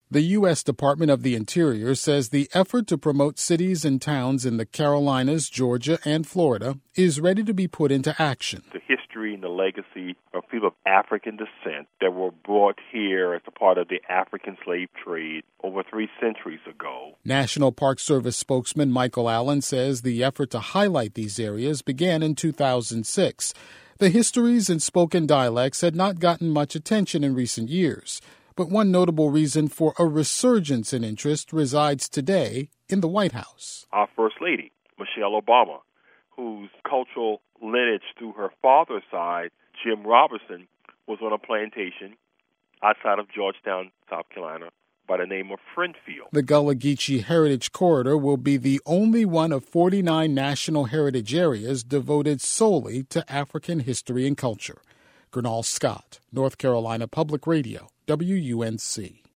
The U.S. Department of the Interior says the effort to promote cities and towns in the Carolinas, Georgia, and Florida is ready to be put into action. The history and the legacy of people of African descent that were brought here as a part of the African slave trade over 3 centuries ago. National Park Service spokesman Michael Allen says the effort to highlight these areas began in 2006. The histories and spoken dialects had not gotten much attention in recent years. But one notable reason for a resurgence in interest resides today in the White House. Our First Lady, Michelle Obama, whose cultural lineage through her father's side, Jim Robertson, was on a plantation outside of Georgetown, South Carolina, by the name of Friendfield. The Gullah Geechee Heritage Corridor will be the only one of 49 national heritage areas devoted solely to African history and culture. Gernal Scott, North Carolina Public Radio, WUNC.